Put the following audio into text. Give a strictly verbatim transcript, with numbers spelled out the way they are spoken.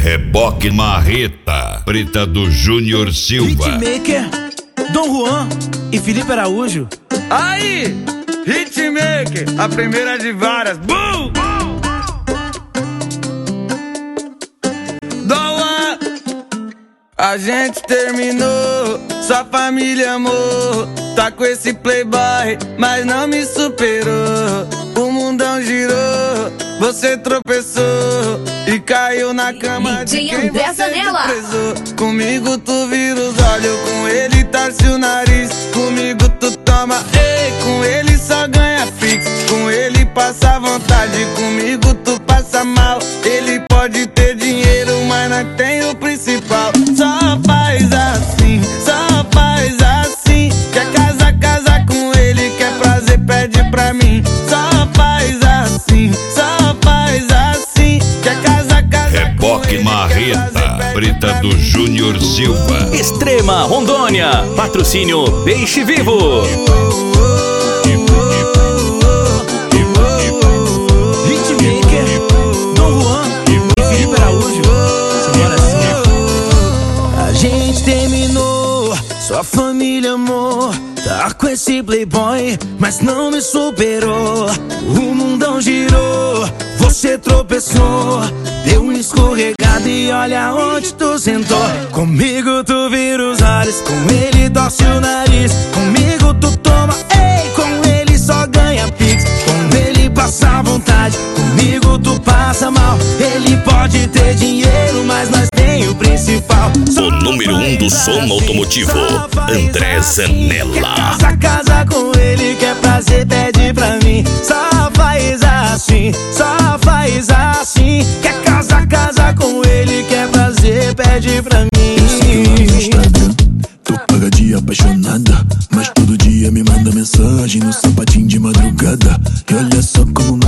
Reboque Marreta, Preta do Júnior Silva. Hitmaker, Dom Juan e Felipe Araújo. Aí, Hitmaker, a primeira de várias. Bum! Dom Juan, a gente terminou, sua família amou. Tá com esse playboy, mas não me superou. O mundão girou, você tropeçou e caiu na cama de quem você desprezou. Comigo tu vira os olhos, com ele torce o nariz. Comigo tu toma, ei, com ele só ganha fix. Com ele passa vontade, comigo tu passa mal. Ele pode ter dinheiro, mas não tem o principal. Só faz assim, só faz assim. Quer casar, casar com ele, quer prazer, pede pra mim. Só faz assim, só faz assim. Quer casar, casar Reboque com ele, Marreta, Preta do Júnior Silva. Extrema Rondônia, patrocínio Peixe Vivo. Hitmaker, Dom Juan e Felipe Araújo. Simbora assim. A gente terminou, sua família amou. Tá com esse playboy, mas não me superou. O mundão girou, você tropeçou. Deu uma escorregada e olha onde tu sentou. Comigo tu vira os olhos, com ele torce o nariz. Comigo tu toma, ei, com ele só ganha pix. Com ele passa vontade, comigo tu passa mal. Ele pode ter dinheiro, mas nós tem o principal. O número um do som automotivo, André Zanella. Casa, casa com ele, quer prazer, pede pra mim. Só faz assim, só faz assim. Quer casa, casa com ele, quer prazer, pede pra mim. Tô paga de apaixonada, mas todo dia me manda mensagem no sapatinho de madrugada. E olha só como